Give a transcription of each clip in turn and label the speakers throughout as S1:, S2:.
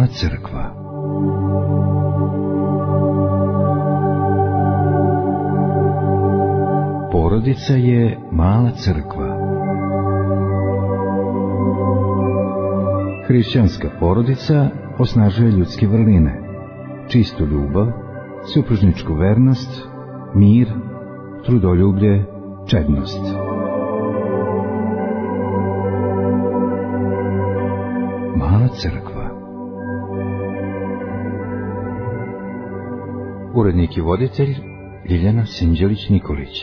S1: crkva. Porodica je mala crkva. Hrišćanska porodica osnažuje ljudske vrline, čistu ljubav, supružničku vernost, mir, trudoljublje, čednost. Mala crkva. Urednik i voditelj Ljiljana Sinđelić-Nikolić.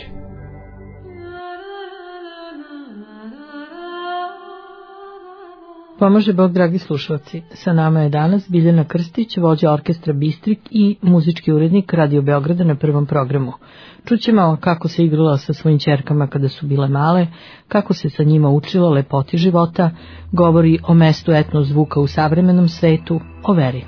S2: Pomaže Bog, dragi slušalci. Sa nama je danas Biljana Krstić, vođa orkestra Bistrik i muzički urednik Radio Beograda na Prvom programu. Čućemo kako se igrala sa svojim ćerkama kada su bile male, kako se sa njima učilo lepoti života, govori o mestu etno zvuka u savremenom svetu, o veri.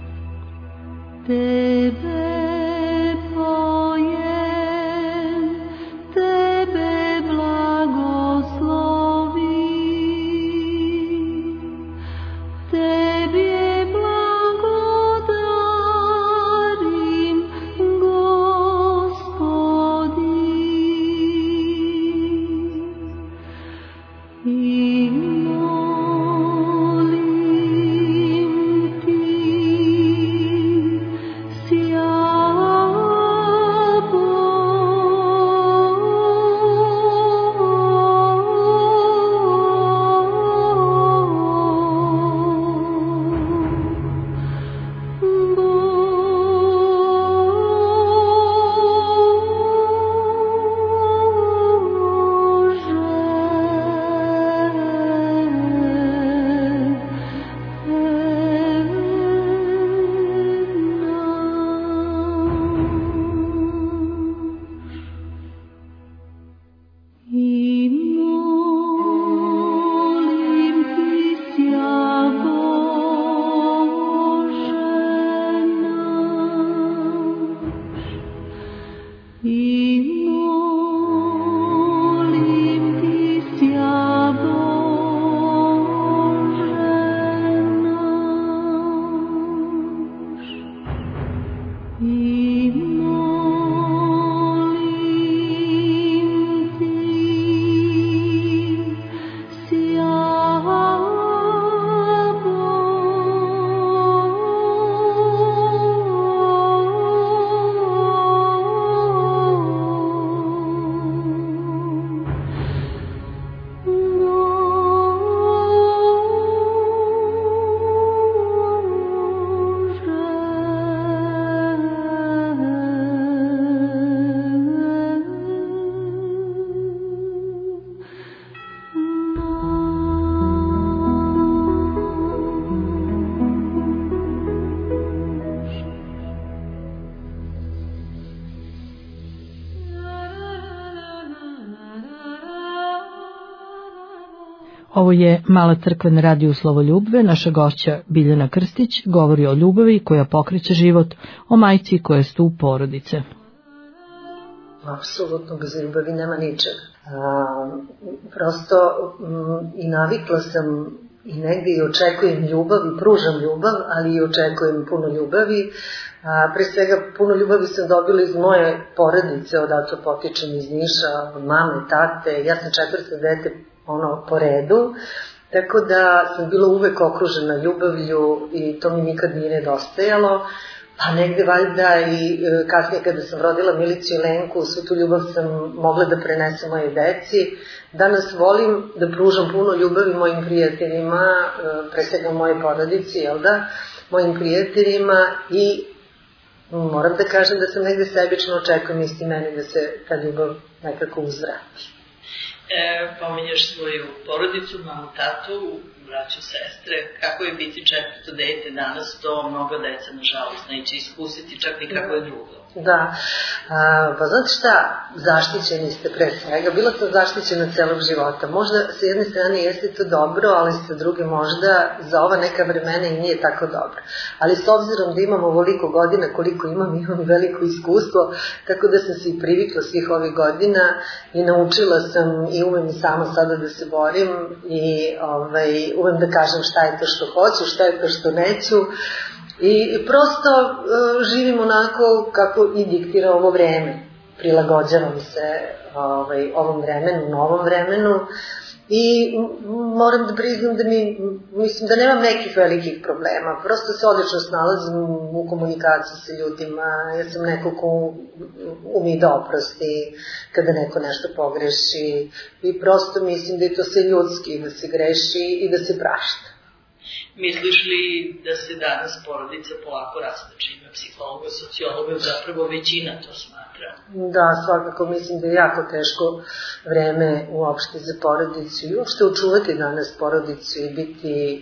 S2: Ovo je Mala crkva na radiju Slovoljubve. Naša gošća Biljana Krstić govori o ljubavi koja pokreće život, o majci koja je stup porodice.
S3: Apsolutno bez ljubavi nema ničega. Prosto i navikla sam i negdje i očekujem ljubav i pružam ljubav, ali i očekujem puno ljubavi. Pre svega puno ljubavi sam dobila iz moje porodice, odatle potičem iz Niša, od mame, tate. Ja sam četvrto dete po redu, tako da sam bila uvek okružena ljubavlju i to mi nikad nije nedostajalo, pa negde valjda i kasnije kada sam rodila Milicu i Lenku, svu tu ljubav sam mogla da prenesem moje deci. Danas volim da pružam puno ljubavi mojim prijateljima, pre svega moje porodici, mojim prijateljima, i moram da kažem da sam negde sebično očekujem isti meni da se ta ljubav nekako uzvrati.
S4: Pominješ svoju porodicu, mamu, tatu, braću, sestre. Kako je biti četvrto dete danas? To mnogo deca, nažalost, neće iskusiti čak i kako je drugo.
S3: Da, pa znate šta, zaštićeni ste pre svega. Bila sam zaštićena celog života. Možda sa jedne strane jeste to dobro, ali sa druge možda za ova neka vremena i nije tako dobro. Ali s obzirom da imam ovoliko godina koliko imam veliko iskustvo, tako da sam se i privikla svih ovih godina i naučila sam i umem i sama sada da se borim i umem da kažem šta je to što hoću, šta je to što neću. I prosto živim onako kako i diktira ovo vreme. Prilagođavam se ovom vremenu, novom vremenu. I moram da priznam da mislim da nemam nekih velikih problema, prosto se odlično snalazim u komunikaciji sa ljudima, ja sam neko ko umi da oprosti kada neko nešto pogreši i prosto mislim da je to sve ljudski, da se greši i da se prašta.
S4: Misliš li da se danas porodica polako rastače? Ima psihologa, sociologa, zapravo većina to smatra.
S3: Da, svakako mislim da je jako teško vreme uopšte za porodicu i uopšte očuvati danas porodicu i biti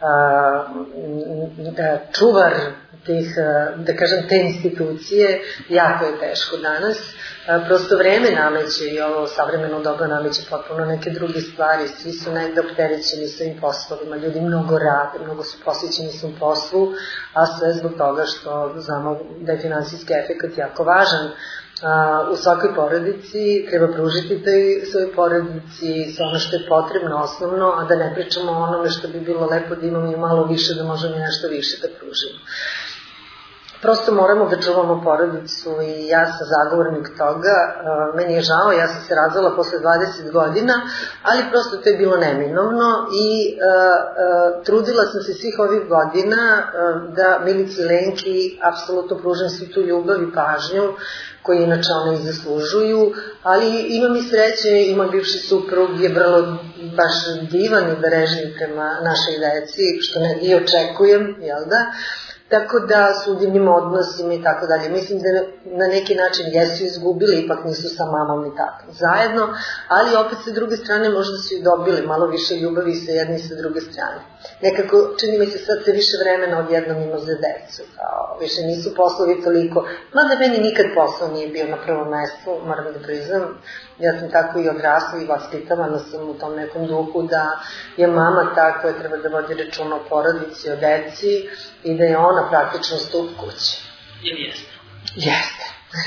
S3: čuvar tih, da kažem, te institucije, jako je teško danas. Prosto vreme nameće i ovo savremeno doba nameće potpuno neke druge stvari, svi su negde opterećeni svojim poslovima, ljudi mnogo rade, mnogo su posvećeni svom poslu, a sve zbog toga što znamo da je finansijski efekt jako važan. U svakoj porodici treba pružiti toj svojoj porodici sve ono što je potrebno osnovno, a da ne pričamo o onome što bi bilo lepo da imamo i malo više, da možemo i nešto više da pružimo. Prosto moramo da čuvamo porodicu i ja sam zagovornik toga. Meni je žao, ja sam se razvela posle 20 godina, ali prosto to je bilo neminovno i trudila sam se svih ovih godina da Milici i Lenki apsolutno pružim svu tu ljubav i pažnju koji inače one i zaslužuju, ali imam i sreće i moj bivši suprug je vrlo baš divan i berežljiv prema našoj deci, što ne i očekujem, jel da? Tako da su u divnim odnosima i tako dalje. Mislim da na neki način jesu izgubili, ipak nisu sa mamom i tako zajedno, ali opet sa druge strane možda su i dobili malo više ljubavi sa jedne i sa druge strane. Nekako čini mi se sad se više vremena odjednom ima za decu, kao više nisu poslovi toliko, mada meni nikad posao nije bio na prvom mestu, moram da priznam. Ja sam tako i odrasla i vaspitavana sam u tom nekom duhu da je mama ta koja treba da vodi računa o porodici, o deci i da je ona praktično stup kuće.
S4: Ili jeste?
S3: Jeste.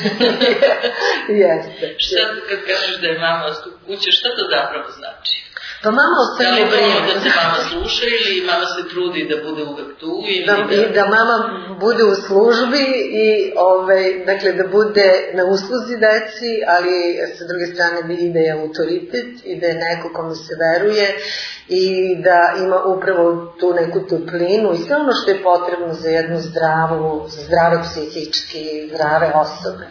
S3: Jeste.
S4: Šta kad kažeš da je mama stup kuće, šta to zapravo znači?
S3: Pa mama ostaje
S4: vrijeme. Da li da se mama sluša ili mama se trudi da bude uvek tu? Ili
S3: da mama bude u službi i dakle, da bude na usluzi deci, ali sa druge strane i da je autoritet i da je neko kome se veruje i da ima upravo tu neku toplinu i sve ono što je potrebno za jednu zdrave psihički, zdrave osobe.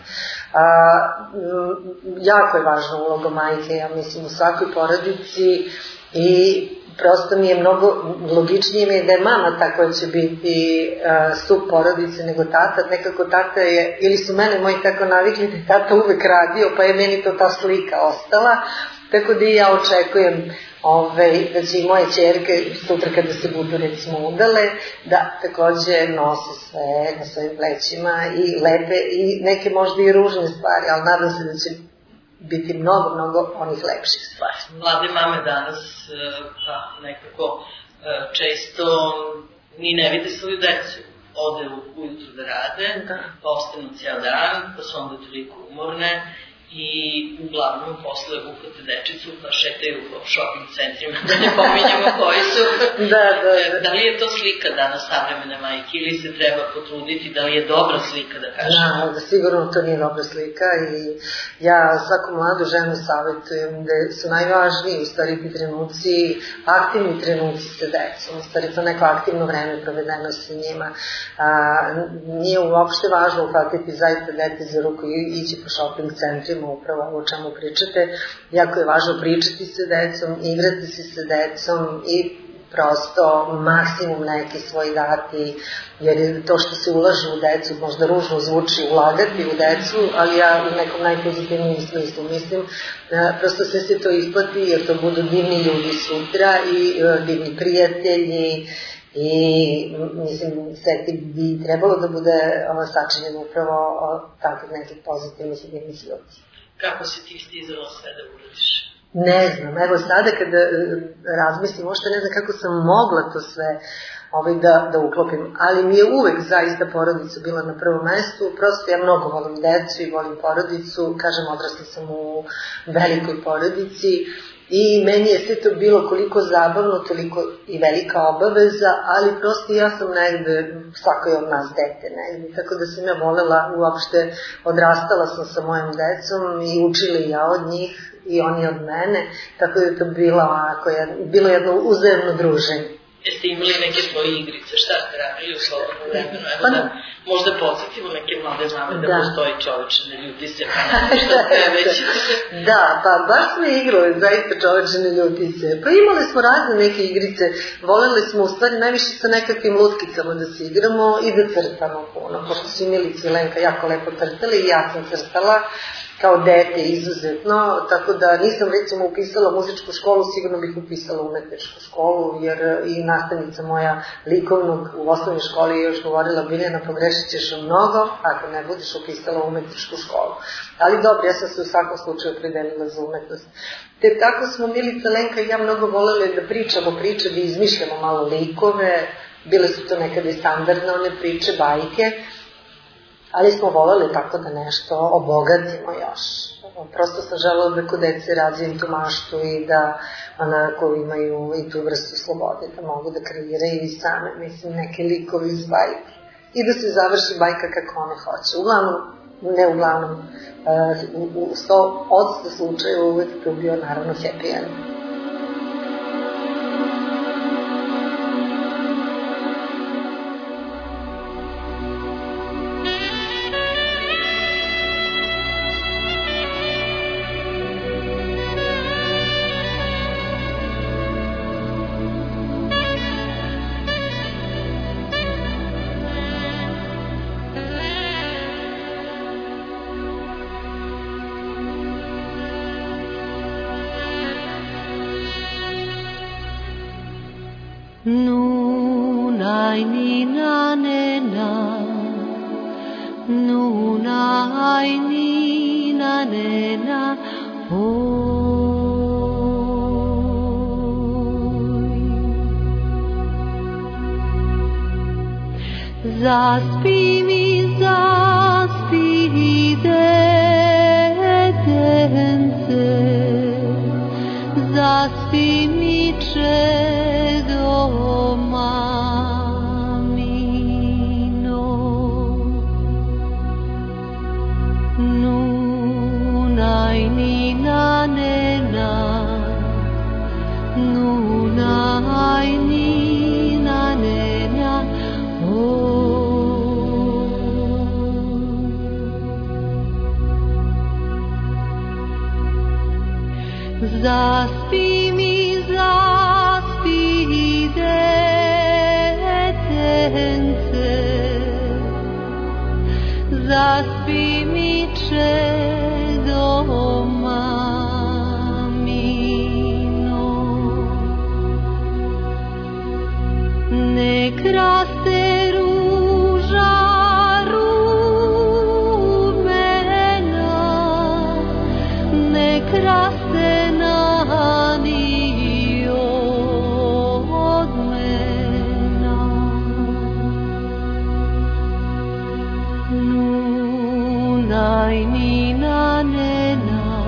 S3: Jako je važna uloga majke, ja mislim, u svakoj porodici i prosto mi je mnogo logičnije mi je da je mama ta koja će biti stup porodice nego tata. Nekako tata je, ili su mene moji tako navikli da je tata uvek radio, pa je meni to ta slika ostala, tako da i ja očekujem da će i moje ćerke sutra kada se budu recimo udale da takođe nose sve na svojim plećima i lepe i neke možda i ružne stvari, ali nadam se da će biti mnogo onih lepših stvari.
S4: Mlade mame danas nekako često ni ne vide svoju decu. Ode ujutru da rade, pa ostanu cijel dan, pa su onda toliko umorne i uglavnom posle uhvate dečicu pa šetaju u shopping centrima, da ne pominjamo koji su. Da li je to slika danas savremene majke ili se treba potruditi, da li je dobra slika da kažem?
S3: Da, sigurno to nije dobra slika i ja svaku mladu ženu savjetujem da su najvažniji u stvari ti trenuci, aktivni trenuci sa decom, u stvari to neko aktivno vreme provedeno sa njima. Nije uopšte važno uhvatiti zaista dete za ruku i ići po shopping centrima, upravo o čemu pričate. Jako je važno pričati sa decom, igrati se sa decom i prosto maksimum neki svoj dati, jer to što se ulaže u decu možda ružno zvuči ulagati u decu, ali ja u nekom najpozitivnijem smislu mislim, prosto sve se to isplati jer to budu divni ljudi sutra i divni prijatelji i mislim sve ti bi trebalo da bude sačinjeno upravo takvih nekih pozitivnih i divnih ljudi.
S4: Kako si ti stizala sve da uradiš?
S3: Ne znam, evo sada kada razmislim, možda ne znam kako sam mogla to sve da uklopim, ali mi je uvek zaista porodica bila na prvom mestu, prosto ja mnogo volim decu i volim porodicu, kažem odrasla sam u velikoj porodici I meni je sve to bilo koliko zabavno, toliko i velika obaveza, ali prosto ja sam negde, svako je od nas dete negde, tako da sam ja volela, uopšte odrastala sam sa mojim decom i učila ja od njih i oni od mene, tako da je to bilo jedno uzajemno druženje.
S4: Jeste imali neke svoje igrice, šta ste radili u slobodnom vremenu? Evo da možda podsjetimo neke mlade mame da postoji Čoveče ne ljuti se, pa što sve već.
S3: Da, pa baš smo igrali zaista Čoveče ne ljuti se. Pa imali smo razne neke igrice, voleli smo u stvari najviše sa nekakvim lutkicama da se igramo i da crtamo puno, pošto su Milica i Lenka jako lepo crtali i ja sam crtala kao dete izuzetno, tako da nisam recimo upisala muzičku školu, sigurno bih upisala umetničku školu, jer i nastavnica moja likovnog u osnovnoj školi je još govorila, Biljana, pogrešit ćeš mnogo ako ne budeš upisala umetničku školu. Ali dobro, ja sam se u svakom slučaju opredelila za umetnost. Te tako smo Milica, Lenka i ja mnogo voleli da pričamo priče, da izmišljamo malo likove, bile su to nekada i standardne one priče, bajke, ali smo voleli tako da nešto obogatimo još. Prosto sam želela da kod dece razvijem tu maštu i da onako imaju i tu vrstu slobode, da mogu da kreiraju i same, mislim, neke likove iz bajke. I da se završi bajka kako one hoće. Uglavnom, ne uglavnom, u 100% slučajeva uvek to bio naravno happy end.
S5: Zaspi mi, detence, zaspi mi, čedo mamino. Nunaj nina nena, nunaj nina nena, zaspi mi, detence, zaspi mi, čedo mamino. Nek raste ruža rumena, nek raste nani od mena. Nunaj nina nena,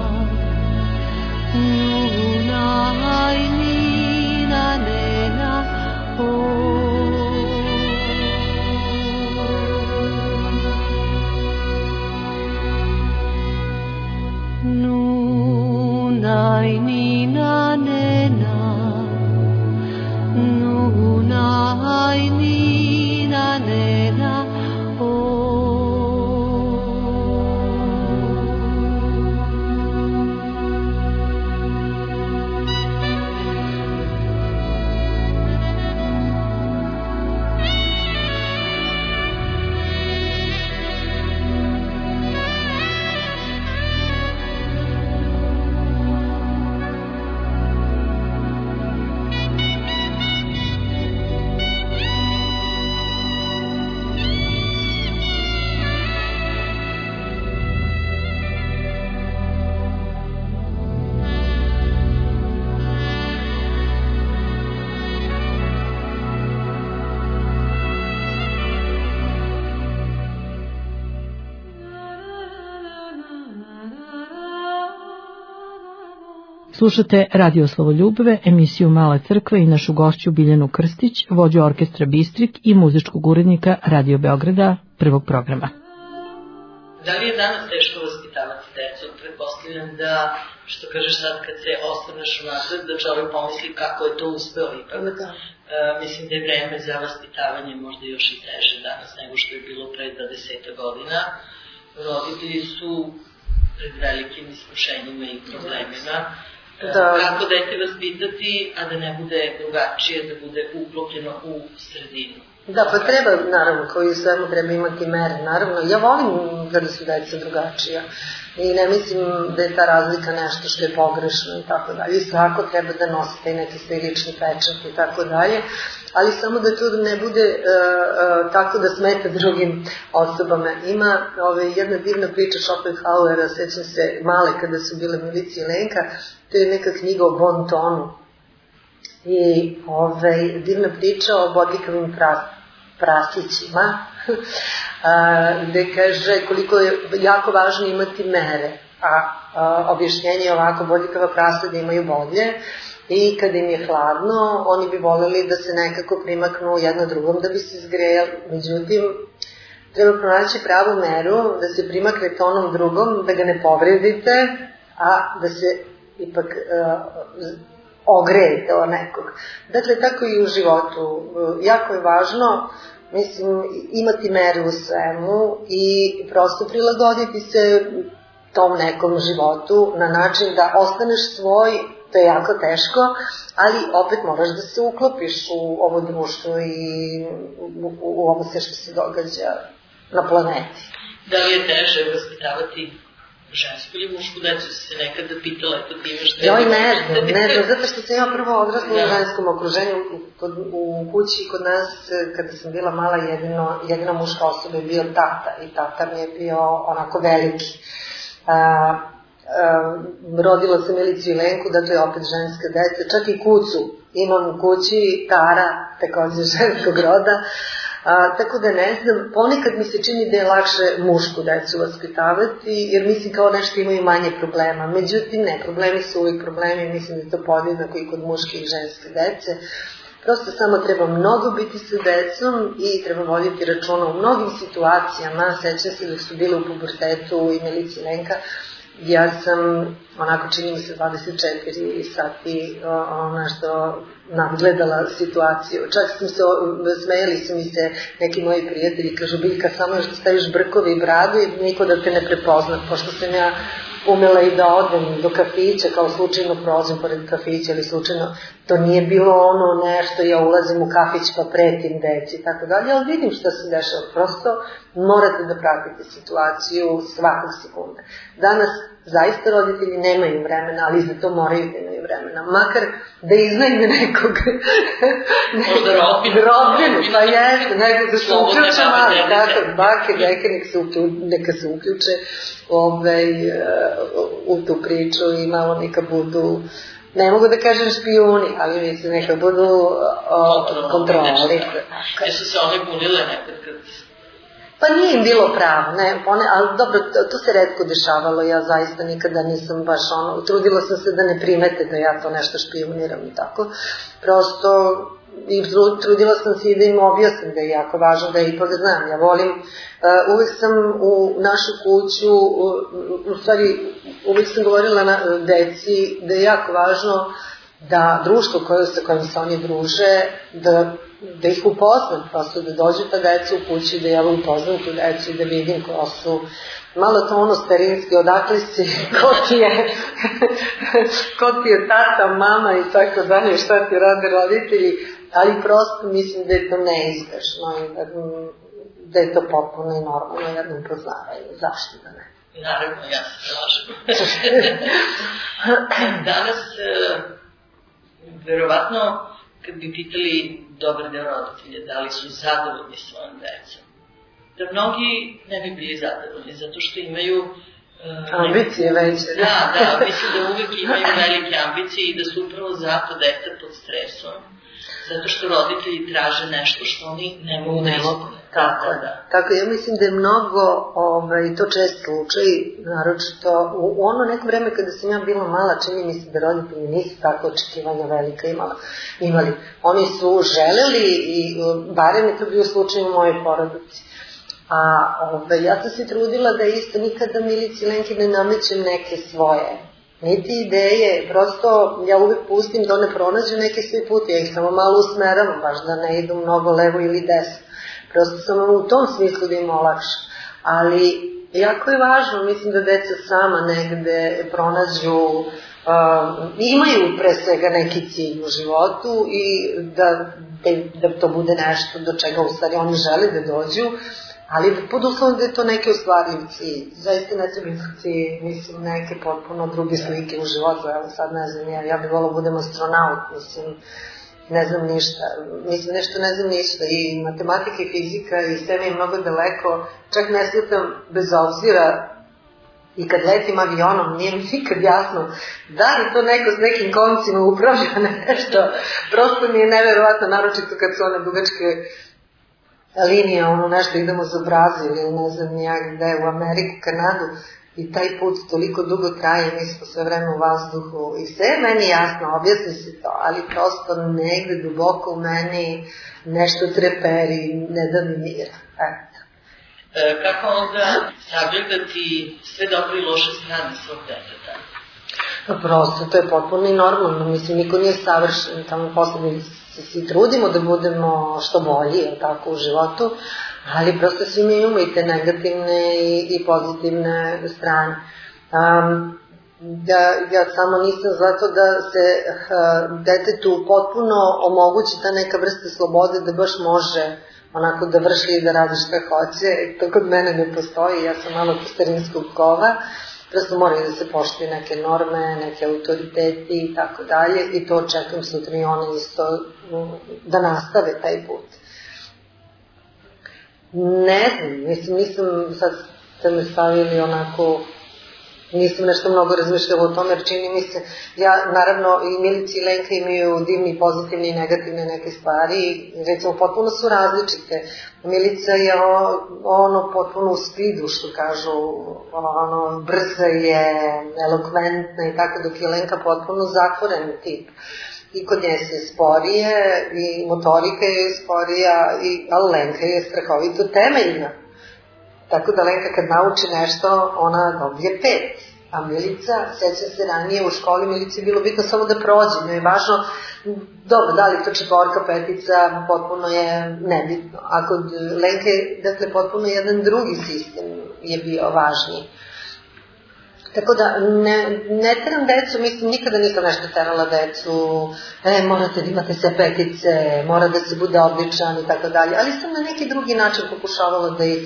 S5: nunaj nina nena, oj.
S2: Slušate Radio Slavoljubove, emisiju Male crkve i našu gošću Biljanu Krstić, vođu orkestra Bistrik i muzičkog urednika Radio Beograda, prvog programa.
S4: Da li je danas teško vaspitavati decu? Pretpostavljam da, što kažeš sad, kad se osvrneš unazad, da čovjek pomisli kako je to uspeo ipak. Mislim da je vreme za vaspitavanje možda još i teže danas nego što je bilo pre 20 godina. Roditelji su pred velikim iskušenjima i problemima. Kako dete vaspitati, a da ne bude drugačije, da bude uklopljeno u sredinu.
S3: Da, pa treba, naravno, koji u svemu treba imati mere, naravno. Ja volim kada su deca drugačija i ne mislim da je ta razlika nešto što je pogrešno i tako dalje. I svako treba da nosite i neki svoj lični pečat i tako dalje, ali samo da to ne bude tako da smeta drugim osobama. Ima jedna divna priča Schopenhauera, sećam se male kada su bile Milica i Lenka, to je neka knjiga o bon tonu. I divna priča o bodljikavim prasićima, gde kaže koliko je jako važno imati mere, a objašnjenje je ovako: bodljikava prasa da imaju bodlje i kada im je hladno, oni bi voljeli da se nekako primaknu jedno drugom da bi se zgrejali. Međutim, treba pronaći pravu meru, da se primaknete onom drugom, da ga ne povredite, a da se ipak ogrejete o nekog. Dakle, tako i u životu. Jako je važno, mislim, imati mere u svemu i prosto prilagoditi se tom nekom životu na način da ostaneš svoj. To je jako teško, ali opet moraš da se uklopiš u ovo društvo i u ovo sve što se događa na planeti.
S4: Da li je teže vaspitavati žensku ili mušku decu? Se nekada pitala, eto ti imaš...
S3: Joj, ne znam, zato što sam ja prvo odrasla u ženskom okruženju. U kući kod nas, kada sam bila mala, jedina muška osoba je bio tata i tata mi je bio onako veliki. Rodila sam Milicu i Lenku, dakle opet ženska deca, čak i Kucu imam u kući, Tara, također ženskog roda. Tako da ne znam, ponekad mi se čini da je lakše mušku decu vaspitavati, jer mislim kao nešto imaju manje problema. Međutim, ne, problemi su uvijek problemi, mislim da je to podjednako i kod muške i ženske dece. Prosto samo treba mnogo biti sa decom i treba voditi računa u mnogim situacijama. Sećam se da su bile u pubertetu i Milica i Lenka. Ja sam, onako čini mi se 24 sati nešto nadgledala situaciju. Čak sam se, smejali su mi se neki moji prijatelji, kažu: Biljka, samo još da staviš brkovi i bradu i niko da te ne prepozna, pošto sam ja umela i da odem do kafića, kao slučajno prođem pored kafića ili slučajno, to nije bilo ono nešto, ja ulazim u kafić pa pretim deci i tako dalje, ali vidim šta se dešava, prosto morate da pratite situaciju svakog sekunda. Danas zaista roditelji nemaju vremena, ali za to moraju da imaju vremena, makar da iznajme nekog rodbinu, pa jeste, nekog da se uključe malo, tako, bake, deke, neka se uključe u tu priču i malo neka budu, ne mogu da kažem špijuni, ali mislim neka budu kontroli.
S4: Jesu se one bunile nekad kad...
S3: Pa nije im bilo pravo, ne, ali dobro, to se retko dešavalo, ja zaista nikada nisam baš trudila sam se da ne primete da ja to nešto špijuniram i tako, prosto i trudila sam se i da im objasnim da je jako važno da ipak znam, ja volim, uvijek sam u našu kuću, u stvari uvijek sam govorila na deci da je jako važno da društvo sa kojim se oni druže, da ih upoznam, prosto da dođu ta deca u kući, da ja upoznam tu decu i da vidim ko su, malo to starinski, odakle si, ko ti je tata, mama i tako dalje, šta ti rade roditelji, ali prosto mislim da je to neizbešno i da je to potpuno i normalno jedno upoznavanje, zašto da ne?
S4: Naravno, ja se slažem. Danas, verovatno, kad bi pitali dobar deo roditelja da li su zadovoljni svojom decom, da mnogi ne bi bili zadovoljni, zato što imaju
S3: ambicije veće.
S4: Da, mislim da uvijek imaju velike ambicije i da su upravo zato deca pod stresom. zato što roditelji traže nešto što oni ne mogu da ispune.
S3: Tako je. Tako, ja mislim da je mnogo, to čest slučaj, naročito u ono neko vreme kada sam ja bila mala, čini mi se da roditelji nisu tako očekivanja velika imali. Oni su želeli i barem je to bio slučaj u mojoj porodici. A ja sam se trudila da isto nikada Milici Lenki ne namećem neke svoje niti ideje, prosto ja uvek pustim da one pronađu neki svoj put, ja ih samo malo usmeravam, baš da ne idu mnogo levo ili desno. Prosto sam u tom smislu da im olakša. Ali jako je važno, mislim da deca sama negde pronađu, imaju pre svega neki cilj u životu i da to bude nešto do čega u stvari oni žele da dođu, ali pod uslovom da je to neki ostvarljiv cilj. Zaista ne treba imati, mislim, neke potpuno druge slike u životu. Evo sad ne znam, ja bih volila da budem astronaut, mislim, ne znam ništa. Mislim, nešto ne znam ništa. I matematika i fizika i sve mi je mnogo daleko. Čak ne shvatam bez obzira i kad letim avionom, nije mi nikad jasno da li to neko s nekim koncima upravlja nešto. Prosto mi je neverovatno, naročito kad su one dugačke linija, nešto idemo za Brazil ili ne znam nijak gde, u Ameriku, Kanadu i taj put toliko dugo traje, mi smo sve vreme u vazduhu i sve je meni jasno, objasni se to, ali prosto negde duboko u meni nešto treperi, ne da mi mira. Eto.
S4: Kako onda sagledati sve dobre i loše strane svog deteta?
S3: Prosto, to je potpuno i normalno, mislim, niko nije savršen, tamo posle se svi trudimo da budemo što bolji, tako, u životu, ali prosto svi mi imamo i te negativne i pozitivne strane. Ja samo nisam zato da se detetu potpuno omogući ta neka vrsta slobode da baš može onako da vrši i da radi šta hoće, to kod mene ne postoji, ja sam malo starinskog kova, prosto moraju da se poštuju neke norme, neke autoriteti i tako dalje i to očekujem sutra i one isto da nastave taj put. Ne znam, nisam, sad ste me stavili onako, nisam nešto mnogo razmišljala o tome, jer čini mi se, ja naravno i Milica i Lenka imaju divni, pozitivni i negativne neke stvari, recimo potpuno su različite. Milica je potpuno u spidu, što kažu, brza je, elokventna i tako, dok je Lenka potpuno zatvoren tip. I kod nje se sporije, i motorika je sporija, ali Lenka je strahovito temeljna. Tako da Lenka kad nauči nešto, ona dobije 5. A Milica, sećam se ranije u školi, Milici je bilo bitno samo da prođe. No je važno, dobro, da li to 4, 5, potpuno je nebitno. A kod Lenke, dakle, potpuno jedan drugi sistem je bio važniji. Tako da, ne teram decu, mislim, nikada nisam nešto terala decu, morate da imate sve 5, mora da se bude odličan i tako dalje, ali sam na neki drugi način pokušavala da ih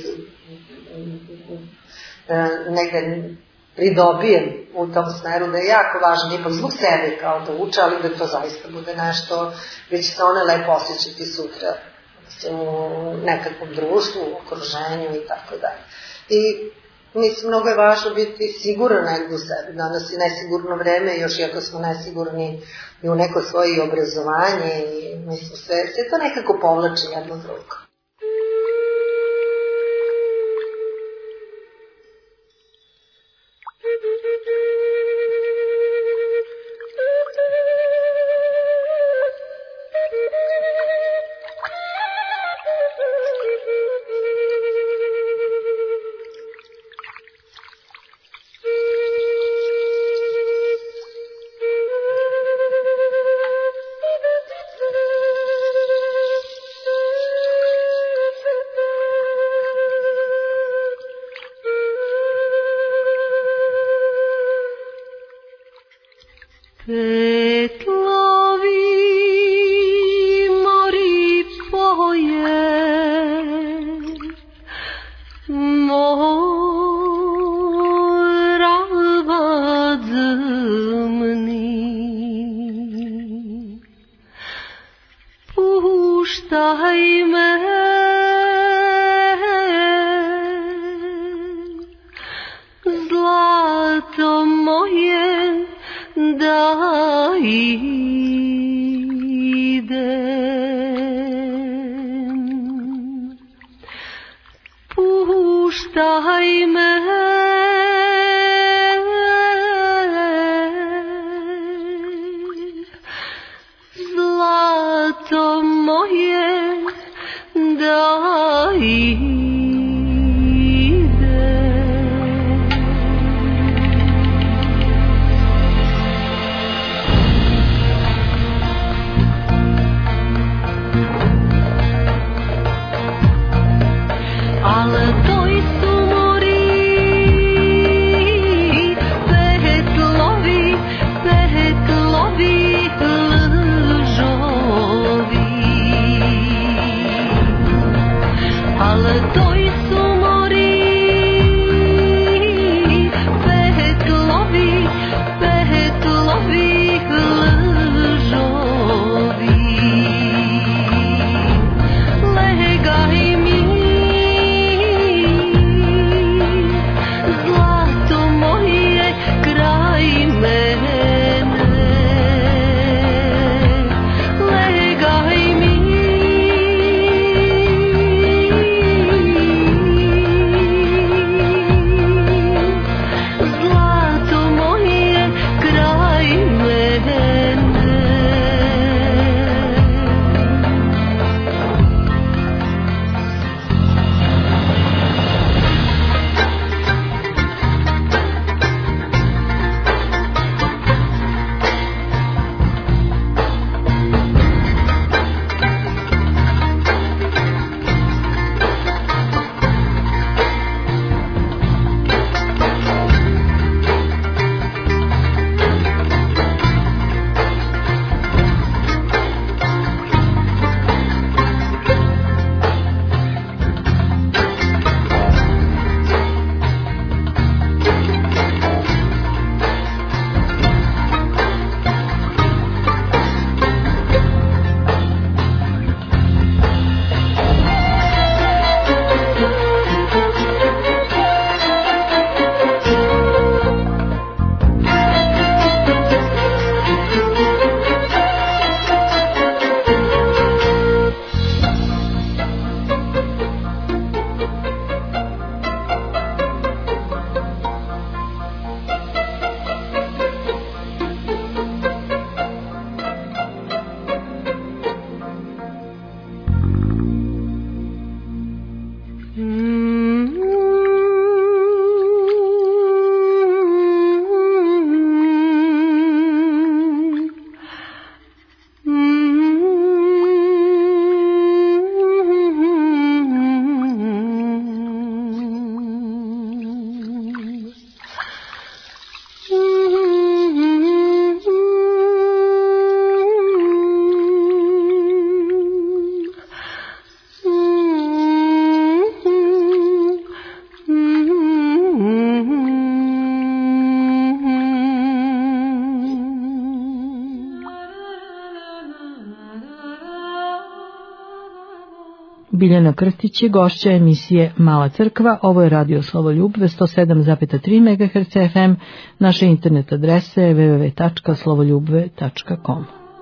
S3: negde pridobijem u tom smeru, da je jako važno, ipak zbog sebe kao da uče, ali da to zaista bude nešto gde će se one lepo osjećati sutra u nekakvom društvu, u okruženju i tako dalje. I mislim, mnogo je važno biti siguran negdje u sebi. Danas je nesigurno vreme, još iako smo nesigurni i u neko svoje obrazovanje i mislim, sve to nekako povlači jedno drugo.
S5: Da ide puštaj me, zlato moje da ide. Ale to su mori, petlovi lžovi. Ale to su mori, petlovi lžovi. Legaj mi, zlato moje kraj mene, legaj mi, zlato moje kraj mene.
S2: Biljana Krstić je gošća emisije Mala crkva. Ovo je radio Slovoljubve 107,3 MHz FM. Naša internet adresa je www.slovoljubve.com.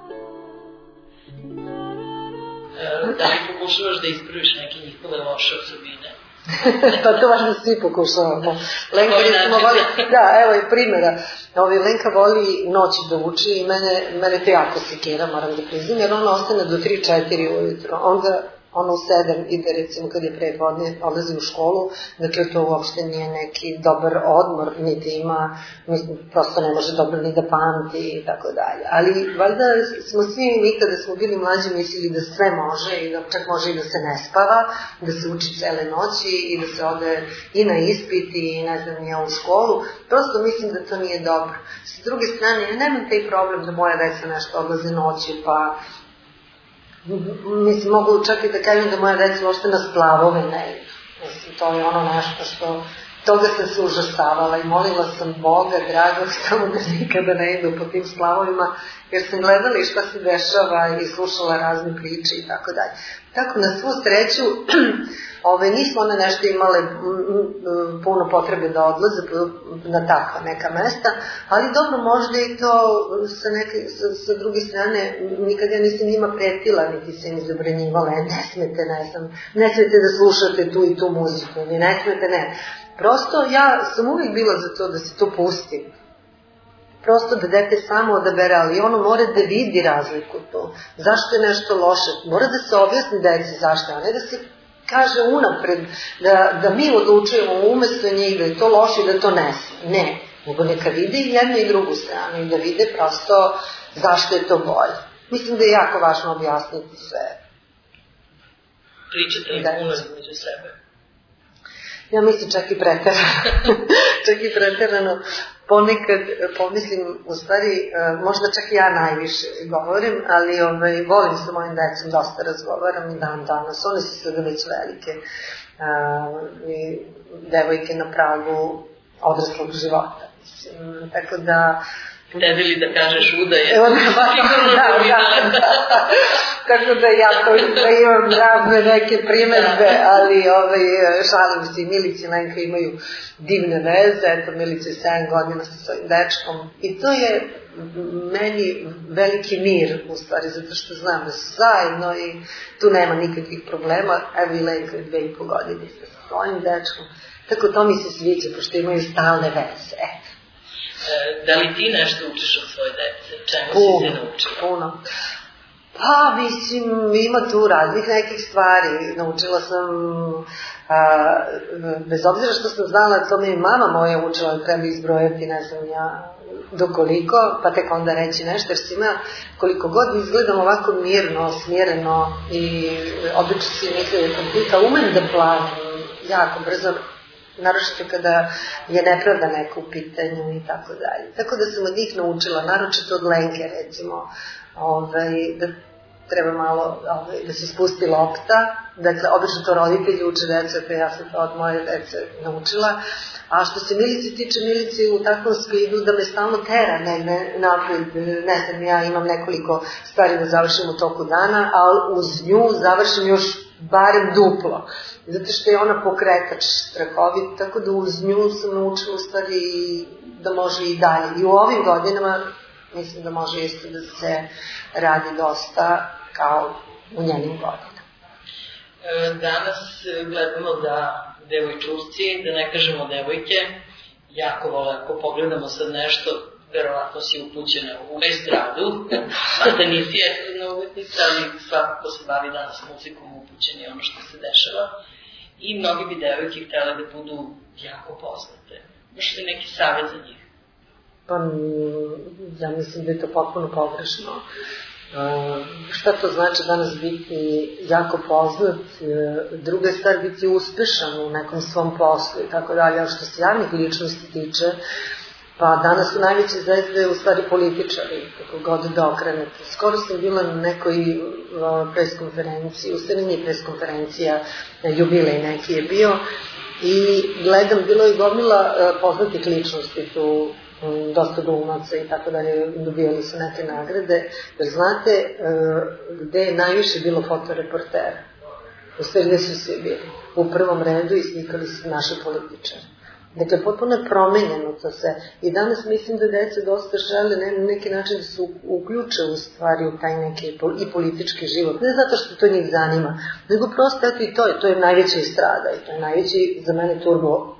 S4: Da li pokušavaš da ispraviš neke njihove loše osobine?
S3: Pa to važno svi pokušavamo. Lenka da, evo je primjera. Lenka voli noći da uči i mene to jako sekira, moram da priznam, jer ona ostane do 3-4 ujutro. Onda ona u 7 ide, recimo kad je predvodne, odlazi u školu, dakle to uopšte nije neki dobar odmor, niti ima, prosto ne može dobro ni da pamti i tako dalje. Ali valjda smo svi mi kada smo bili mlađi mislili da sve može i da čak može i da se ne spava, da se uči cele noći i da se ode i na ispit i ne znam ja u školu. Prosto mislim da to nije dobro. S druge strane, ja nemam taj problem da moja deca nešto odlaze noći, pa mislim, mogu čak i da kažem da moja deca uopšte na splavove ne idu. Mislim, to je ono nešto što, toga sam se užastavala i molila sam Boga, dragog, samo da nikada ne idu po tim splavovima, jer sam gledala i šta se dešava i slušala razne priče i tako dalje. Tako, na svu sreću, nismo one nešto imale puno potrebe da odlaze na takva neka mesta, ali dobro, možda i to sa druge strane, nikad ja nisam njima pretila, niti se im zabranjivala, ne smete da slušate tu i tu muziku, ili ne smete, ne. Prosto, ja sam uvijek bila za to da se to pusti. Prosto da dete samo odabere, ali ono mora da vidi razliku to. Zašto je nešto loše? Mora da se objasni deci zašto, a ne da se kaže unapred da mi odlučujemo umesto njih da je to loše i da to ne sme. Ne, nego neka vide i jednu i drugu stranu i da vide prosto zašto je to bolje. Mislim da je jako važno objasniti sve.
S4: Pričate li puno između sebe?
S3: Ja mislim čak i preterano. Ponekad pomislim, u stvari, možda čak i ja najviše govorim, ali volim sa mojim decom, dosta razgovaram i dan danas. One su sada već velike i devojke na pragu odraslog života. Mislim. Tako da...
S4: Tebi li da kažeš udaje?
S3: Tako da ja to imam razne neke primedbe, ali šalim se i Milica i Lenka imaju divne veze. Eto, Milica je 7 godina sa svojim dečkom i to je meni veliki mir, u stvari, zato što znam da su zajedno i tu nema nikakvih problema. Evo i Lenka je 2,5 godine sa svojim dečkom, tako to mi se sviđa, pošto imaju stalne veze.
S4: Da li ti nešto učiš od svoje dece? Čemu si se naučila?
S3: Puno. Pa, mislim, ima tu raznih nekih stvari. Naučila sam, bez obzira što sam znala, to mi je mama moja učila, treba izbrojati, ne znam ja, dokoliko, pa tek onda reći nešto, jer svima, koliko god izgledam ovako mirno, smireno i obično si nekada umem da planim jako brzo, naročito kada je nepravda neka u pitanju i tako dalje. Tako da sam od njih naučila, naročito od Lenke recimo, da treba malo da se spusti lopta, dakle obično to roditelji uče deca, pa ja sam to od moje dece naučila, a što se Milici tiče, Milici u takvom spidu da me stalno tera negde napred, ne znam, ja imam nekoliko stvari da završim u toku dana, ali uz nju završim još barem duplo, zato što je ona pokretač strahovit, tako da uz nju sam naučila u stvari da može i dalje. I u ovim godinama mislim da može isto da se radi dosta kao u njenim godinama.
S4: Danas gledamo da devojčurci, da ne kažemo devojke, jako vole, ako pogledamo sad nešto, verovatno si upućena u estradu, mada nisi estradna umetnica, ali svako ko se bavi danas muzikom upućen je ono što se dešava. I mnogi bi devojke htjele da budu jako poznate. Imaš li neki savjet za njih?
S3: Pa, ja mislim da je to potpuno pogrešno. Šta to znači danas biti jako poznat, druga stvar biti uspešan u nekom svom poslu i tako dalje, ali što se javnih ličnosti tiče, pa danas su najveće zvezde u stvari političari, kako god da okrenete. Skoro sam bila na nekoj preskonferenciji, u stvari nije preskonferencija, jubilej neki je bio, i gledam, bilo je gomila poznatih ličnosti tu, dosta glumaca i tako dalje, dobijali su neke nagrade, jer znate gde je najviše bilo fotoreportera? U stvari gde su svi bili? U prvom redu i slikali su naše političare. Dakle, potpuno je promenjeno to sve. I danas mislim da deca dosta žele na neki način da se uključe u stvari u taj neki i politički život. Ne zato što to njih zanima, nego prosto eto i to je najveća estrada i to je najveći za mene turbo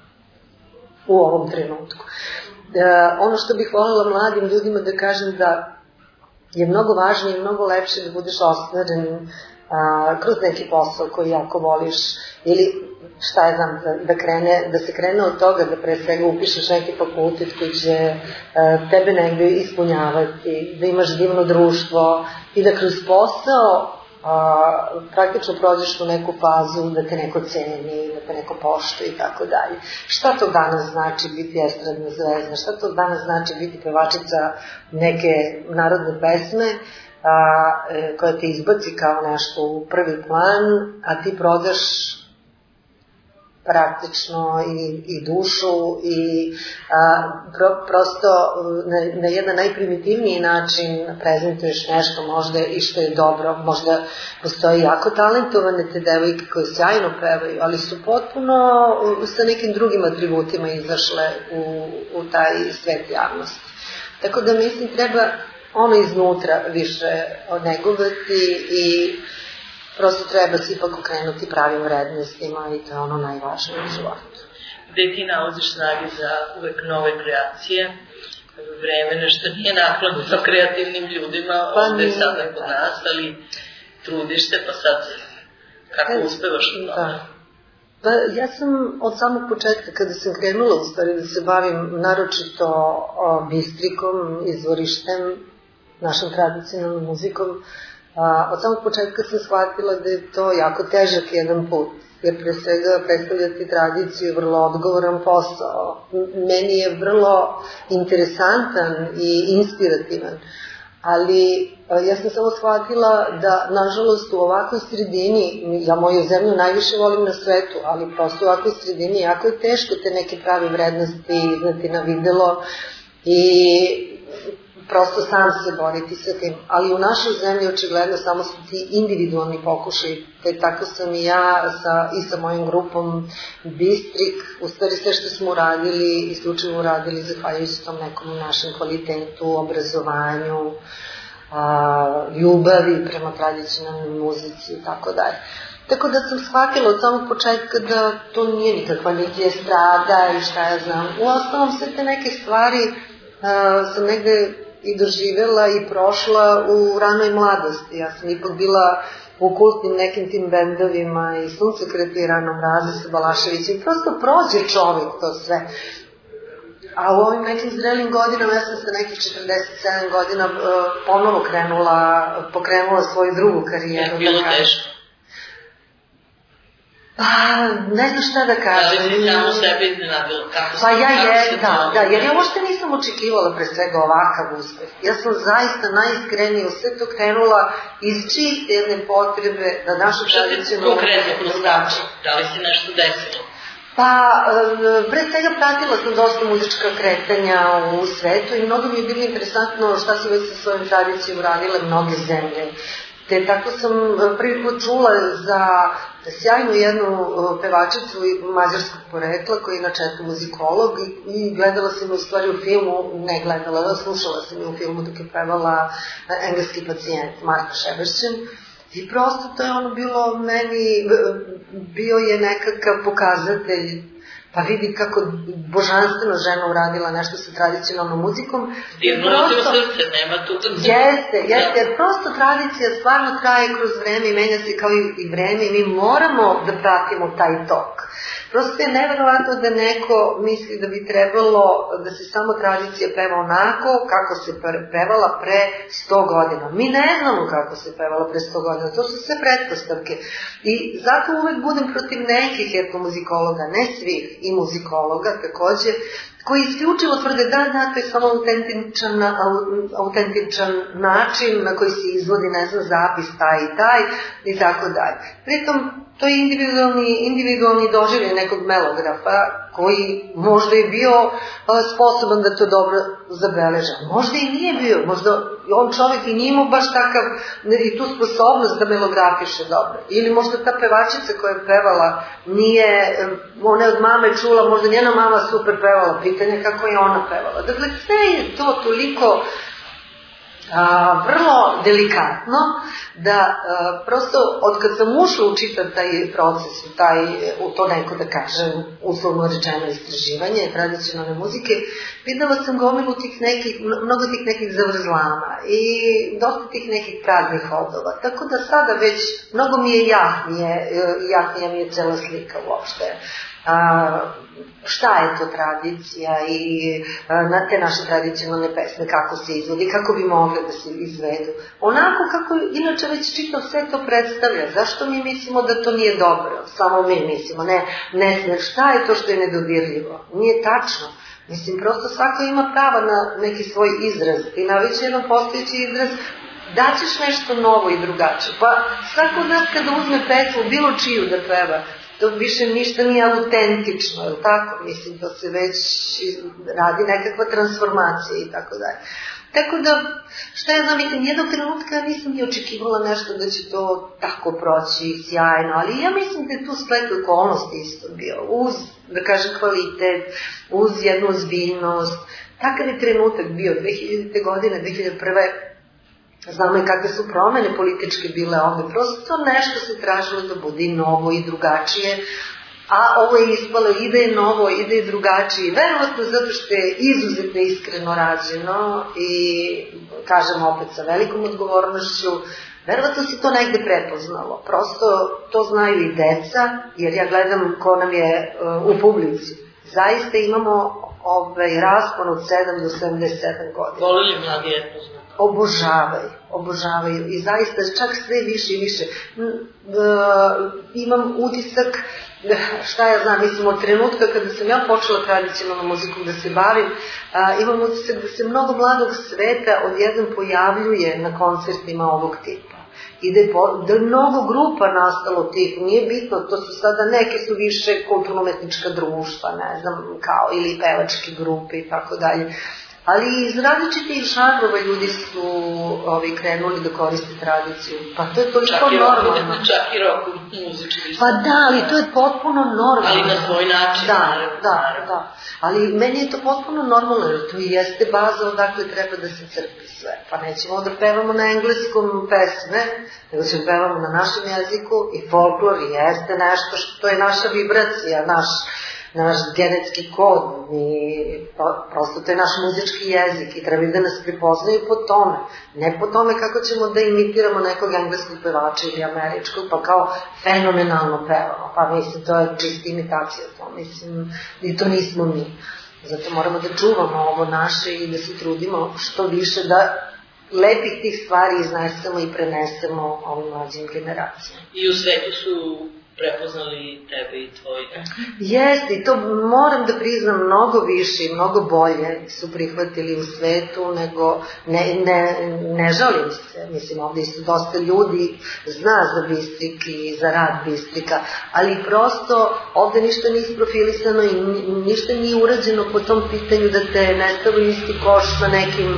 S3: u ovom trenutku. Ono što bih voljela mladim ljudima da kažem da je mnogo važnije i mnogo lepše da budeš ostvaren kroz neki posao koji jako voliš ili šta je znam, da se krene od toga da pre svega upišeš neki fakultet koji će tebe negde ispunjavati, da imaš divno društvo i da kroz posao praktično prođeš u neku fazu da te neko ceni, da te neko poštuje i tako dalje. Šta to danas znači biti estradna zvezda? Šta to danas znači biti pevačica neke narodne pesme koja te izbaci kao nešto u prvi plan, a ti prodaš praktično i dušu i prosto na jedan najprimitivniji način prezentuješ nešto možda i što je dobro. Možda postoje jako talentovane te devojke koje sjajno pevaju, ali su potpuno sa nekim drugim atributima izašle u taj svet javnosti. Tako da mislim treba ono iznutra više negovati i prosto treba se ipak okrenuti pravim vrednostima i to je ono najvažnije u životu.
S4: Gde ti nalaziš snage za uvek nove kreacije? Vreme nešto nije naklonjeno kreativnim ljudima, ovde sada kod nas, ali trudiš se pa sad kako uspevaš u tome?
S3: Pa ja sam od samog početka, kada sam krenula u stvari da se bavim naročito bistrikom, izvorištem, našom tradicionalnom muzikom, od samog početka sam shvatila da je to jako težak jedan put, jer pre svega predstavljati tradiciju je vrlo odgovoran posao. Meni je vrlo interesantan i inspirativan, ali ja sam samo shvatila da, nažalost, u ovakvoj sredini, ja moju zemlju najviše volim na svetu, ali prosto u ovakvoj sredini jako je teško te neke prave vrednosti izneti na videlo i prosto sam se boriti sa tim. Ali u našoj zemlji očigledno samo su ti individualni pokušaj, te tako sam i ja i sa mojom grupom Bistrik, u stvari sve što smo uradili, isključivo uradili zahvaljujući tom nekom našem kvalitetu, obrazovanju, ljubavi prema tradicionalnoj muzici i tako dalje. Tako da sam shvatila od samog početka da to nije nikakva niti estrada i šta ja znam. Uostalom sve te neke stvari sam negde i doživjela i prošla u ranoj mladosti. Ja sam ipak bila u kultnim nekim tim bendovima i Suncokreti i Ranom Raze sa Balaševićem. Prosto prođe čovjek to sve. A u ovim nekim zrelim godinama, ja sam sa nekih 47 godina ponovo pokrenula svoju drugu karijeru.
S4: Bilo teško?
S3: Pa, ne znam šta da kažem.
S4: Da li si samo sebe iznenadila?
S3: Pa ja da, jer ja uopšte nisam očekivala pre svega ovakav uspeh. Ja sam zaista najiskrenije u sve to krenula iz čiste jedne potrebe da našu tradicionalnu
S4: konkretno drugačije. Da li si nešto desilo?
S3: Pa, pre svega pratila sam dosta muzička kretanja u svetu i mnogo mi je bilo interesantno šta su već sa svojom tradicijom radile mnoge zemlje. Te tako sam prvi put čula za sjajnu jednu pevačicu mađarskog porekla koji je na četu muzikolog i gledala sam u stvari u filmu, slušala sam je u filmu dok je pevala Engleski pacijent Marta Šeberšćen. I prosto to je ono bilo meni, bio je nekakav pokazatelj, pa vidi kako božanstveno žena uradila nešto sa tradicionalnom muzikom.
S4: Dirnulo te u srce, nema tu.
S3: Jeste, jer prosto tradicija stvarno traje kroz vreme i menja se kao i vreme i mi moramo da pratimo taj tok. Prosto je neverovatno da neko misli da bi trebalo da se samo tradicija peva onako kako se pevala pre 100 godina. Mi ne znamo kako se pevala pre 100 godina, to su sve pretpostavke. I zato uvek budem protiv nekih etnomuzikologa, ne svih, i muzikologa takođe, koji isključivo tvrde da to je samo autentičan način na koji se izvodi, ne znam, zapis taj i taj i tako dalje. Pritom, to je individualni doživljaj nekog melografa koji možda je bio sposoban da to dobro zabeleža. Možda i nije bio, možda on čovjek i nije imao baš takav i tu sposobnost da melografiše dobro. Ili možda ta pevačica koja je pevala nije, ona je od mame čula, možda njena mama super pevala, pitanje kako je ona pevala. Dakle, sve je to toliko vrlo delikatno da prosto od kad sam ušla u čitav taj proces, u to neko da kažem uslovno rečeno istraživanje tradicionalne muzike, videla sam gomilu tih nekih, mnogo tih nekih zavrzlama i dosta tih nekih praznih hodova, tako da sada već mnogo mi je jasnija mi je cela slika uopšte. Šta je to tradicija i te naše tradicionalne pesme, kako se izvodi, kako bi mogle da se izvedu. Onako kako inače već čitav sve to predstavlja. Zašto mi mislimo da to nije dobro? Samo mi mislimo. Ne, šta je to što je nedodirljivo? Nije tačno. Mislim, prosto svako ima prava na neki svoj izraz. I na već jedan postojeći izraz daćeš nešto novo i drugačije. Pa svako od nas kada uzme pesmu, bilo čiju da peva, to više ništa nije autentično, je li tako? Mislim, to se već radi nekakva transformacija i tako dalje. Tako da, šta ja znam, nijednog trenutka nisam ni očekivala nešto da će to tako proći sjajno, ali ja mislim da je tu splet okolnosti isto bio, uz, da kažem, kvalitet, uz jednu ozbiljnost. Takav je trenutak bio 2000. godine, 2001. Znamo i kakve su promene političke bile ovde, prosto nešto se tražilo da bude i novo i drugačije, a ovo je ispalo i da je novo i da je drugačije, verovatno zato što je izuzetno iskreno rađeno i, kažem opet, sa velikom odgovornošću, verovatno se to negde prepoznalo. Prosto to znaju i deca, jer ja gledam ko nam je u publici. Zaista imamo raspon od 7 do 77 godina.
S4: Vole li mladi etno?
S3: Obožavaju i zaista čak sve više i više. Imam utisak, šta ja znam, mislim, od trenutka kada sam ja počela tradicionalnom muzikom da se bavim, imam utisak da se mnogo mladog sveta odjednom pojavljuje na koncertima ovog tipa. I da je mnogo grupa nastalo tih, nije bitno, to su sada, neke su više kulturno-umetnička društva, ne znam, kao, ili pevačke grupe i tako dalje. Ali iz različitih žanrova ljudi su krenuli da koriste tradiciju. Pa to je toliko normalno.
S4: Čak i rock muzički.
S3: Pa da, ali to je potpuno normalno.
S4: Ali na svoj način.
S3: Da. Ali meni je to potpuno normalno, jer to jeste baza odakle treba da se crpi sve. Pa nećemo da pevamo na engleskom pesme, nego ćemo pevamo na našem jeziku i folklor jeste nešto što je naša vibracija, naš genetski kod i prosto to je naš muzički jezik i treba da nas prepoznaju po tome, ne po tome kako ćemo da imitiramo nekog engleskog pevača ili američkog, pa kao fenomenalno pevamo, pa mislim to je čista imitacija, to mislim i to nismo mi, zato moramo da čuvamo ovo naše i da se trudimo što više da lepih tih stvari iznesemo i prenesemo ovim mlađim generacijama.
S4: I u svetu su prepoznali tebe i tvoj.
S3: Jeste, i to moram da priznam mnogo više i mnogo bolje su prihvatili u svetu nego, ne žalim se, mislim ovde isto dosta ljudi zna za Bistrik i za rad Bistrika, ali prosto ovde ništa nije isprofilisano i ništa nije urađeno po tom pitanju da te ne stavi isti koš sa nekim,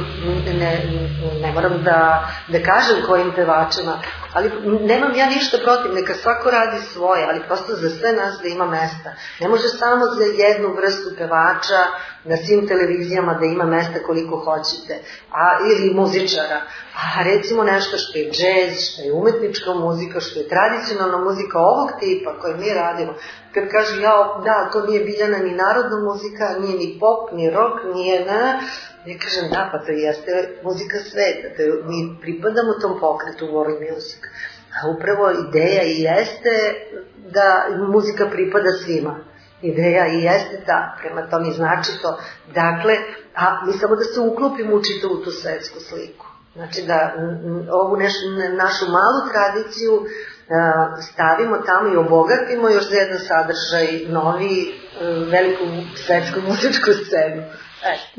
S3: ne moram da kažem kojim pevačima, ali nemam ja ništa protiv, neka svako radi svoje, ali prosto za sve nas da ima mesta. Ne može samo za jednu vrstu pevača na svim televizijama da ima mesta koliko hoćete, ili muzičara. A recimo nešto što je džez, što je umetnička muzika, što je tradicionalna muzika ovog tipa koje mi radimo. Kad kažu, da, to nije Biljana ni narodna muzika, nije ni pop, ni rock, nije ja kažem, da, pa to jeste muzika sveta, mi pripadamo tom pokretu world music. A upravo ideja i jeste da muzika pripada svima. Ideja i jeste ta, prema tome znači to. Dakle, mi samo da se uklopimo u čitavu tu svetsku sliku. Znači da ovu našu malu tradiciju stavimo tamo i obogatimo još za jedan sadržaj novi, veliku svetsku muzičku scenu.
S5: Šta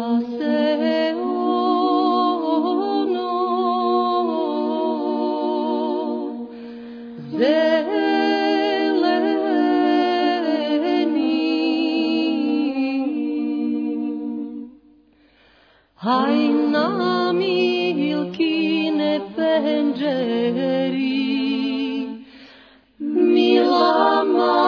S5: se ono zeleni, haj na Milkine penđeri, mila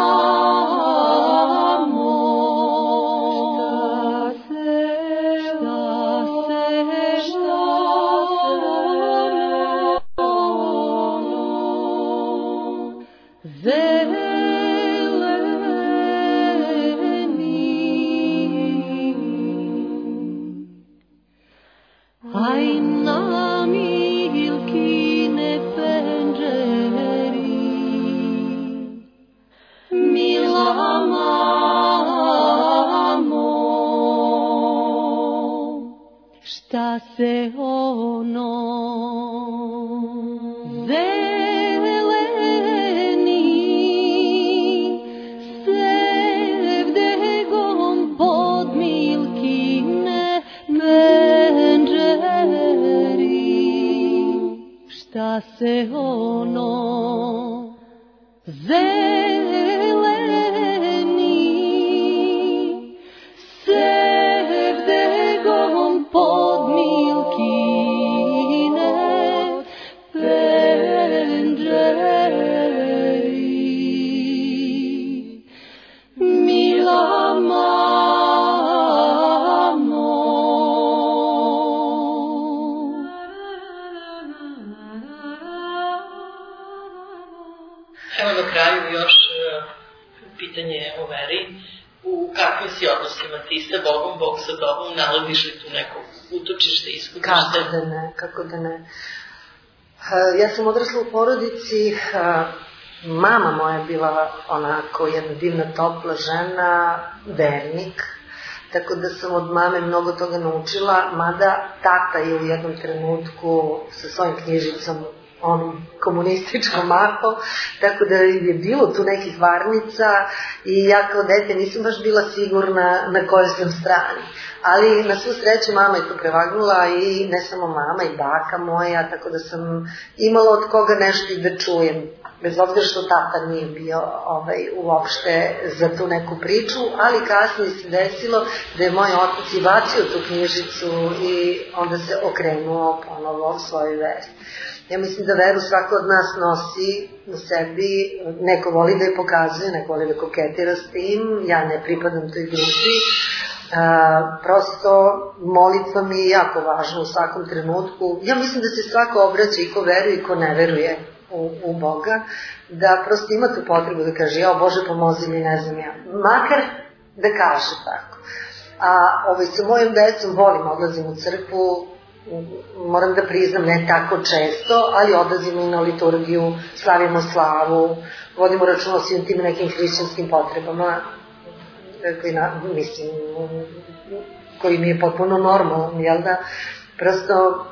S5: se ono zeleni sevdegom pod Milkine menđeri. Šta se ono zeleni
S4: Evo na kraju još pitanje o veri. U kakvim si odnosima ti sa Bogom, Bog sa tobom, nalaziš li tu neko utočište, iskupište?
S3: Kako da ne. Ja sam odrasla u porodici, mama moja je bila onako jedna divna, topla žena, vernik, tako da sam od mame mnogo toga naučila, mada tata je u jednom trenutku sa svojim knjižicom onom komunističkom mahom, tako da je bilo tu nekih varnica i ja kao dete nisam baš bila sigurna na kojoj sam strani. Ali na svu sreću mama je to prevagnula i ne samo mama i baka moja, tako da sam imala od koga nešto i da čujem. Bez obzira što tata nije bio uopšte za tu neku priču, ali kasnije se desilo da je moj otac i bacio tu knjižicu i onda se okrenuo ponovo svojoj veri. Ja mislim da veru svako od nas nosi u sebi, neko voli da je pokazuje, neko voli da koketira s tim, ja ne pripadam toj grupi. Prosto molitva mi je jako važna u svakom trenutku. Ja mislim da se svako obraća i ko veruje i ko ne veruje u Boga, da prosto ima tu potrebu da kaže, ja Bože pomozi mi, ne znam ja, makar da kaže tako. A sa mojom decom volim, odlazim u crkvu, moram da priznam, ne tako često, ali odlazimo i na liturgiju, slavimo slavu, vodimo računa o svim tim nekim hrišćanskim potrebama, koji mi je potpuno normalno, jel da? Prosto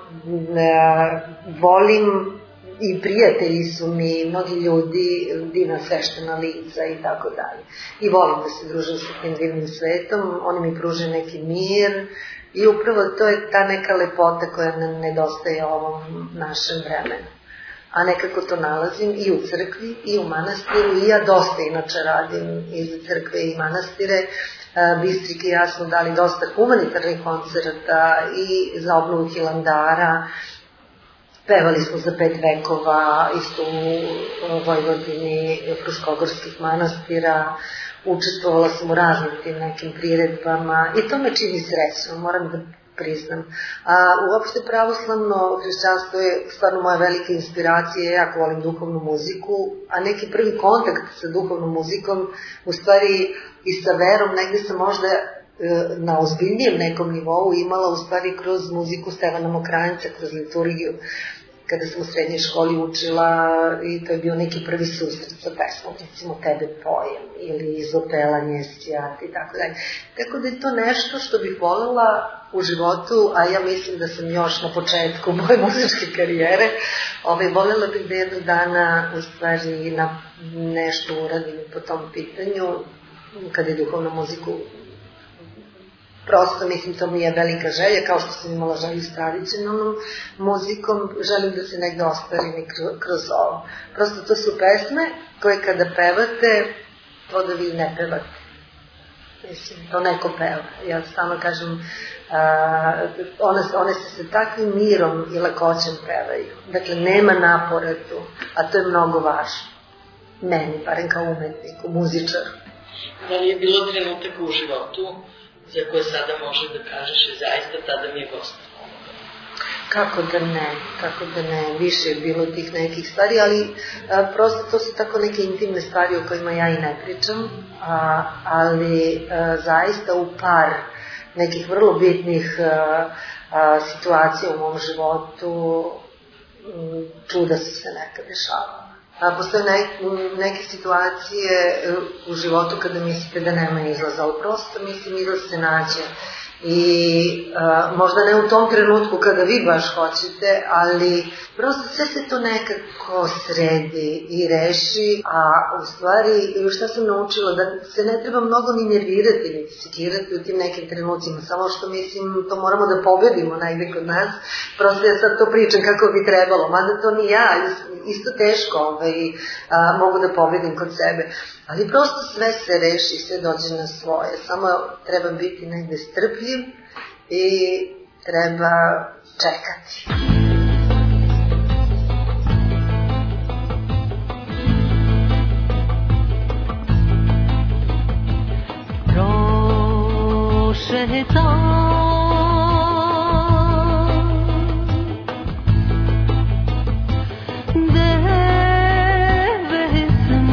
S3: volim i prijatelji su mi, mnogi ljudi, divna sveštena lica i tako dalje. I volim da se družim sa tim divnim svetom, oni mi pruže neki mir i upravo to je ta neka lepota koja nam nedostaje ovom našem vremenu. A nekako to nalazim i u crkvi i u manastiru i ja dosta inače radim i za crkve i manastire. Bistrik i ja smo dali dosta humanitarnih koncerta i za obnovu Hilandara. Pevali smo za 5 vekova, isto u Vojvodini, Fruškogorskih manastira, učestvovala sam u raznim tim nekim priredbama i to me čini srećno, moram da priznam. A uopšte pravoslavno hrišćanstvo je stvarno moja velika inspiracija, ja jako volim duhovnu muziku, a neki prvi kontakt sa duhovnom muzikom, u stvari i sa verom, negde sam možda na ozbiljnijem nekom nivou imala u stvari kroz muziku Stevana Mokranjca, kroz liturgiju, kada sam u srednjoj školi učila i to je bio neki prvi susret sa pesmom, recimo Tebe pojem ili Izopela Njesijat i tako dalje. Tako da je to nešto što bih voljela u životu, a ja mislim da sam još na početku moje muzičke karijere, voljela bih da jednog dana u stvari nešto uradim po tom pitanju, kada je duhovnu muziku. Prosto, mislim, to mi je velika želja, kao što sam imala želju s tradicionalnom muzikom, želim da se negde ostvarim i kroz ovo. Prosto, to su pesme koje kada pevate, to da vi ne pevate. Mislim, to neko peva. Ja stalno kažem, one se sa takvim mirom i lakoćem pevaju. Dakle, nema napora tu, a to je mnogo važno. Meni, barem kao umetniku, muzičaru.
S4: Da li je bilo trenutak u životu za koje sada može da kažeš i zaista tada mi je gostalo?
S3: Kako da ne, više je bilo tih nekih stvari, ali prosto to su tako neke intimne stvari o kojima ja i ne pričam, ali zaista u par nekih vrlo bitnih situacija u mom životu čuda su se nekad dešavala. Postoje neke situacije u životu kada mislite da nema izlaza, ali prosto mislim izlaz se nađe. I možda ne u tom trenutku kada vi baš hoćete, ali prosto sve se to nekako sredi i reši, a u stvari šta sam naučila, da se ne treba mnogo ni nervirati, ni sekirati u tim nekim trenucima, samo što mislim to moramo da pobedimo negde kod nas, prosto ja sad to pričam kako bi trebalo, mada to ni ja, isto teško mogu da pobedim kod sebe, ali prosto sve se reši, sve dođe na svoje, samo treba biti negde strpljiv i treba čekati.
S5: Prošetam 9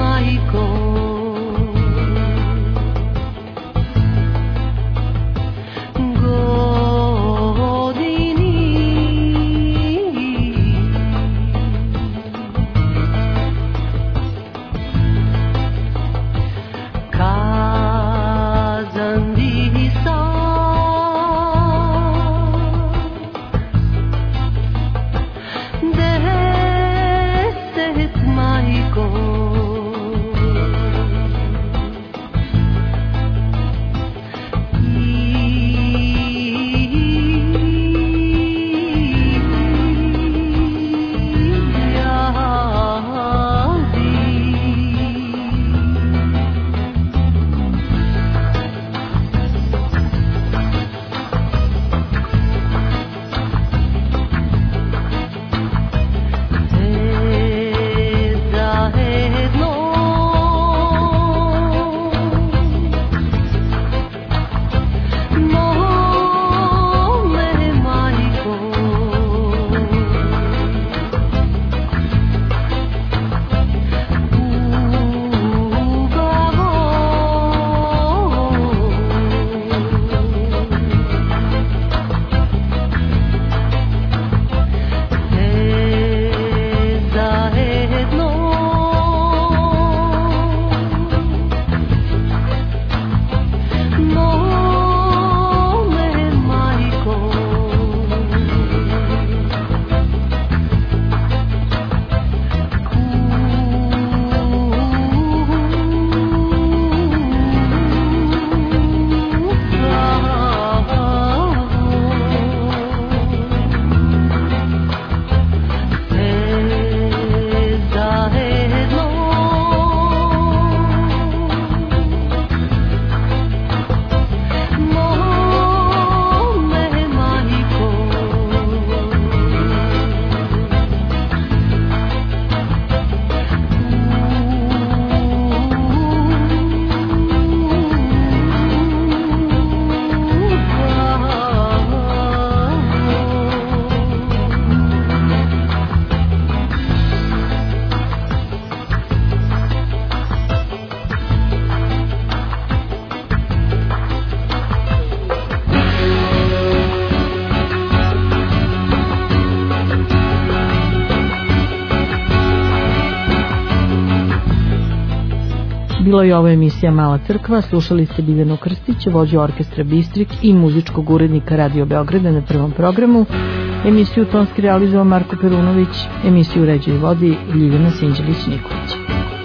S2: Bilo je ovo emisija Mala crkva, slušali ste Biljanu Krstić, vođu orkestra Bistrik i muzičkog urednika Radio Beograda na prvom programu. Emisiju tonski realizovao Marko Perunović, emisiju uređuje i vodi Ljiljana Sinđelić-Nikolić.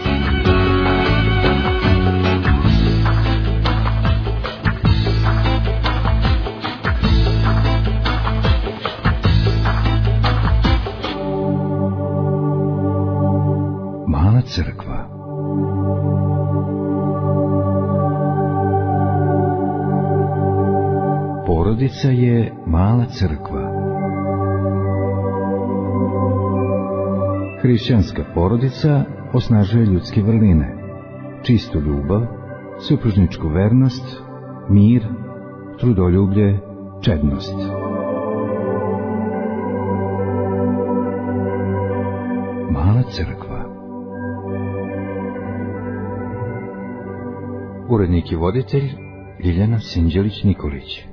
S1: Mala crkva. Porodica je mala crkva. Hrišćanska porodica osnažuje ljudske vrline, čistu ljubav, supružničku vernost, mir, trudoljublje, čednost. Mala crkva. Urednik i voditelj Ljiljana Sinđelić-Nikolić.